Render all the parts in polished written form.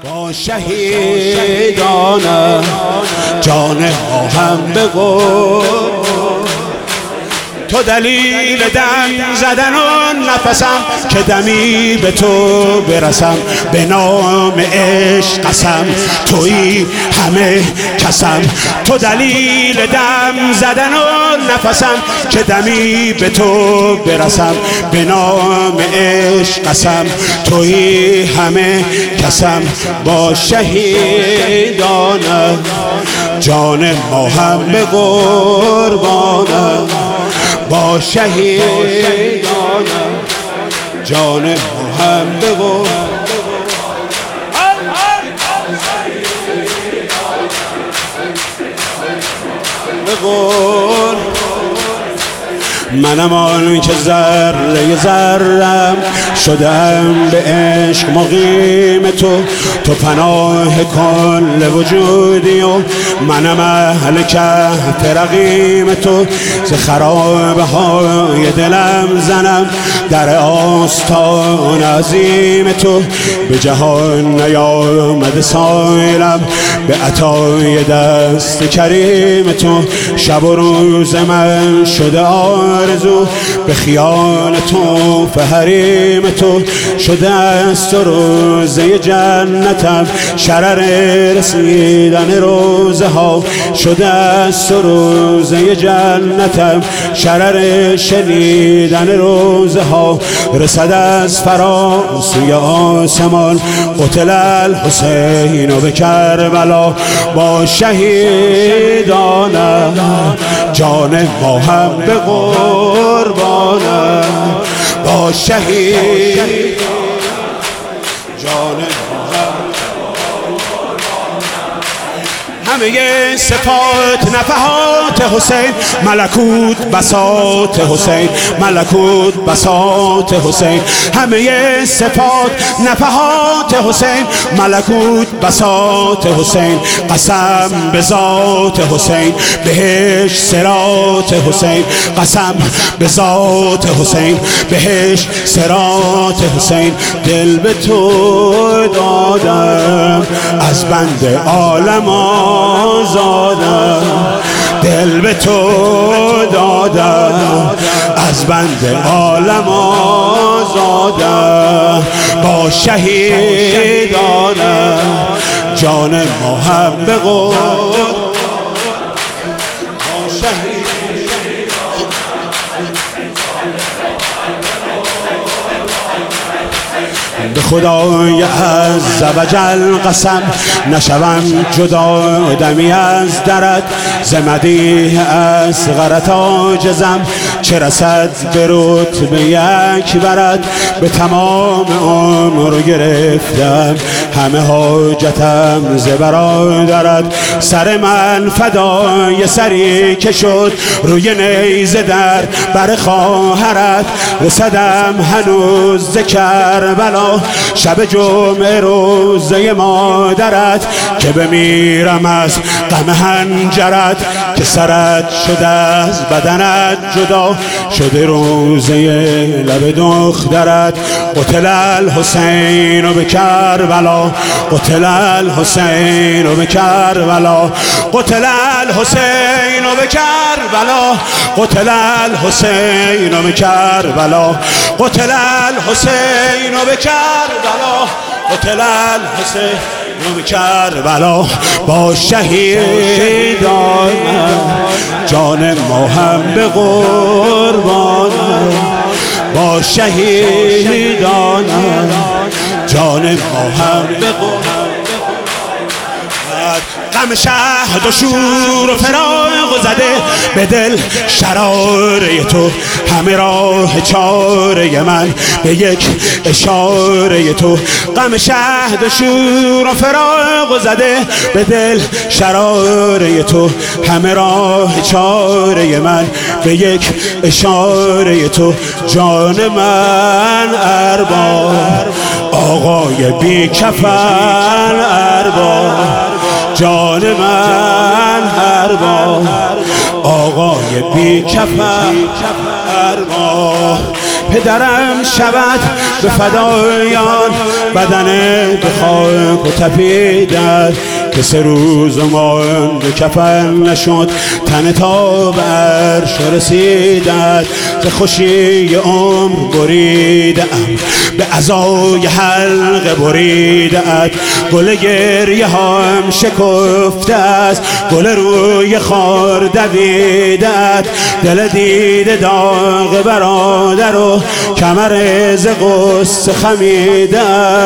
با شهیدانم جان ما هم بگو. تو دلیل دم زدن و نفسم که دمی به تو برسم. به نام عشق قسم تویی همه کسم. تو دلیل دم زدن و نفسم که دمی به تو برسم. به نام عشق قسم تویی همه کسم. با شهیدانم جان ما هم به قربانم. با شهیدانم جان ما هم به قربانم. منم آن که ذره ذرم شدم به عشق مقیم تو. تو پناه کل وجودی و منم اهل کهف رقیم تو. ز خرابه های دلم زنم در آستان عظیم تو. به جهان نیامده سایلم به عطای دست کریم تو. شب و روز من شده آرزو به خیال تو. فحریم تو شده است و روزه جنتم شرر رسیدن روزه ها. شده است و روزه جنتم شرر شنیدن روزه ها. رسد از فراسوی آسمان قتل الحسین و به کربلا. با شهیدانم جان ما هم به قربانم. با شهید جان ما همه صفات نفحات حسین. ملکوت بساط حسین. ملکوت بساط حسین. همه صفات نفحات حسین. ملکوت بساط حسین. قسم به ذات حسین. بهش صراط حسین. قسم به ذات حسین. بهش صراط حسین. دل به تو دادم از بند عالم آزادم. دل به تو دادم از بند عالم آزادم. با شهیدانم جان ما هم به قربانم. با شهید به خدای عز و جل قسم نشوم جدا دمی از درت. ز مدیح اصغرت عاجزم چه رسد به رتبه یک برد. به تمام عمر گرفتم همه حاجتم ز برادرت. سر من فدای سری که شد روی نیزه در بر خواهرت. رسدم هنوز ز کربلا شب جمعه روزه مادرت. که بمیرم از غم هنجرت که سرت شده از بدنت جدا. شده روزه لب دخترت. قتل الحسین و به کربلا. قتل الحسین و به کربلا. قتل الحسین و به کربلا. قتل الحسین و به کربلا. قتل الحسین و به کربلا. قتل الحسین و به کربلا. با شهیدانم جان ما هم به قربانم. با شهیدانم جان ما هم به قربانم. غم شهد و شور و فراق زده به دل شراره تو. همه راه چاره من به یک اشاره تو. غم شهد و شور و فراق زده به دل شراره تو. همه راه چاره من به یک اشاره تو. جان من ارباب آقای بی کفن ارباب. جان من ارباب آقای بی کفن ارباب. پدرم شود به فدایان، بدن به خاک و تپیدن که 3 روز مانده کفن نشد، تن تا به عرش رسیدد. ز خوشی عمر بریدم، به عزای حلقه بریدت، گل گریه هم شکفته است، گل روی خار دویدت، دل دیده داغ برادر و کمر ز غصه خمیده،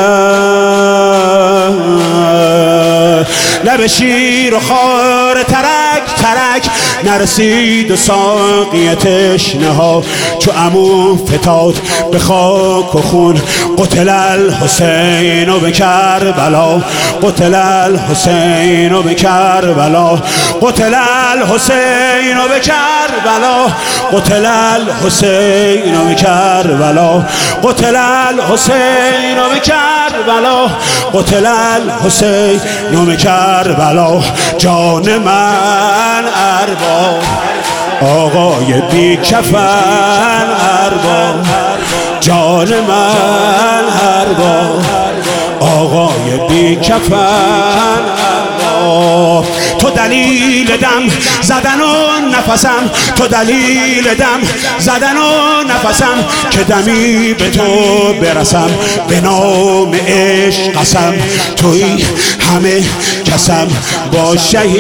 لب شیر و خار ترک ترک نرسید و ساقی تشنه ها، چو عمو فتاد به خاک و خون، قتل الحسین و به کربلا، قتل الحسین و به کربلا، قتل الحسین و به کربلا، قتل الحسین و به کربلا، قتل الحسین و به کربلا، قتل الحسین و به کربلا. جان من ارباب، آقای بی کفن ارباب، جان من ارباب، آقای بی کفن ارباب. تو دلیل دم زدن و نفسم، تو دلیل دم زدن و نفسم، که دمی به تو برسم، به نام عشق قسم، توی همه کسم با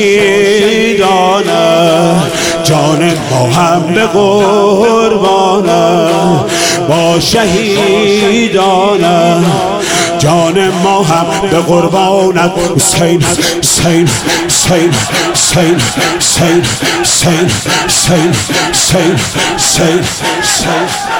شهیدانه، جان ما هم به قربانه، با شهیدانه، جان ما هم به قربانت. حسین حسین حسین حسین حسین حسین حسین حسین حسین